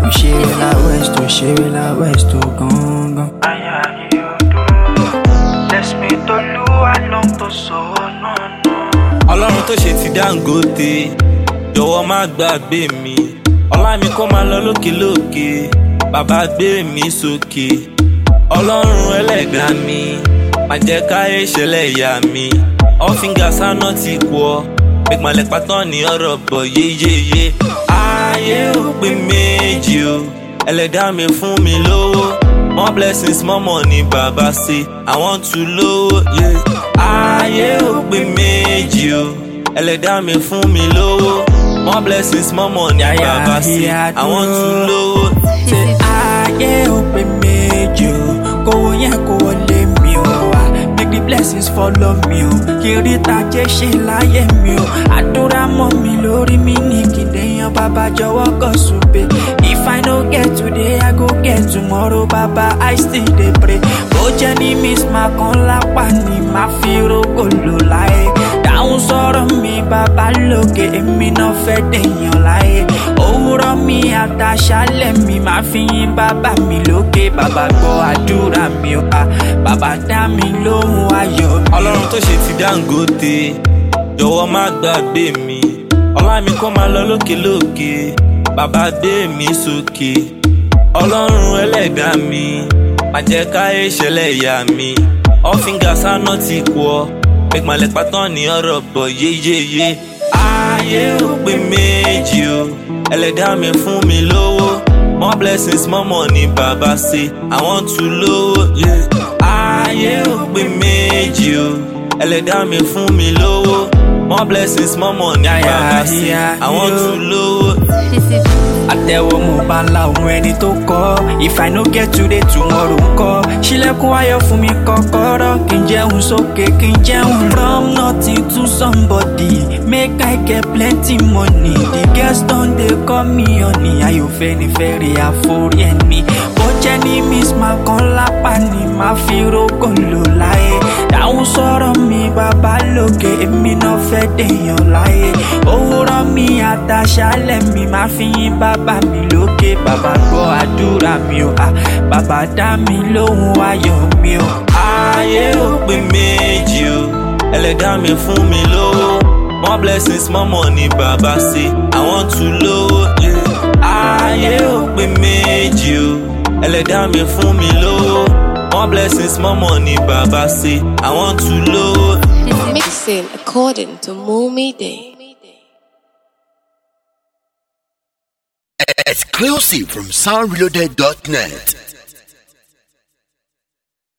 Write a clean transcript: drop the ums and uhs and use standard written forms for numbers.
ṣeré la west o gangan. Ayé ayé odò, bless me t'Olúwa ló ń tó sọ náà. Ọlọ́run tó ṣe ti Dangote jọ̀wọ́ má gbàgbé mi, ọlá mi kó máa lọ lókè lókè, bàbá gbé mi sókè. Ọlọ́run ẹlẹ́dàá mi má jẹ́ káyé ṣẹlẹ̀ ìyá mi, all fingers are not equal, make my leg pattern ní ọ̀rọ̀ bọ̀ yéyéyé. Ayé ò pé méjì o, ẹlẹ́dàá mi fún mi lówó, more blessings more money bàbá ṣe, I want to lówó. Ayé ò pé méjì o, ẹlẹ́dàá mi fún mi lówó, more blessings more money bàbá ṣe, I want to lówó. Ayé ò pé méjì o, kówó yẹn kó wọlé mi o wá, make the blessings follow me o, kí rí tajé ṣe láyé mi o, àdúrà mọ́ mi lórí mi ní kìdéyàn bàbá jọ̀wọ́ kọ́ súpé. If I no get today, I go get tomorrow, baba, I still dey pray. Bó jẹ́ ní miss ma kan lápá ni ma fi rògbò lò láyé. Dáhùn sọ̀rọ̀ mi bàbá lókè, èmi náà fẹ́ dèèyàn láyé. Òwúrọ̀ mi àtàṣálẹ̀ mi máa fi yìn bàbá mi lókè. Bàbá gbọ́ àdúrà mi o, bàbá dá mi lóhùn ayọ̀ mi. Ọlọ́run tó ṣe ti Dangote jọ̀wọ́ má gbàgbé mi, ọlá mi kó máa lọ lókè lókè, bàbá gbé mi sókè. Ọlọ́run ẹlẹ́dàá mi má jẹ́ káyé ṣẹlẹ̀ ìyá mi, all fingers are not equal, make my leg pattern ní ọ̀rọ̀ bọ̀ yéyéyé. Ayé ò pé méjì o, ẹlẹ́dàá mi fún mi lówó, more blessings more money bàbá ṣe, I want to lówó. Ayé ò pé méjì o, ẹlẹ́dàá mi fún mi lówó, more blessings more money bàbá ṣe, I want to lówó. Àtẹ̀wọ́ mo bá la ohun ẹni tó kọ́, if I no get today tomorrow ńkọ́. Ṣílẹ̀kùn ayọ̀ fún mi kọ́kọ́rọ́, kí n jẹun sókè kí n jẹun. From nothing to somebody, make I get plenty money. The girls don dey call me honey, ayò fẹ́nifẹ́re àforí ẹni. Bó jẹ́ ní miss ma kan lápá ni ma fi rògbò lò láyé. Dáhùn sọ̀rọ̀ mi bàbá lókè, èmi náà fẹ́ dèèyàn láyé. Òwúrọ̀ mi àtàṣálẹ̀ mi máa fi yìn bàbá mi lókè. Bàbá gbọ́ àdúrà mi o, bàbá dá mi lóhùn ayọ̀ mi o. Ayé ò pé méjì o, ẹlẹ́dàá mi fún mi lówó, more blessings more money bàbá ṣe, I want to lówó. Ayé ò pé méjì o, ẹlẹ́dàá mi fún mi lówó, more blessings more money bàbá ṣe, I want to lówó. Mixing according to Moomy Day. Exclusive from soundreloaded.net.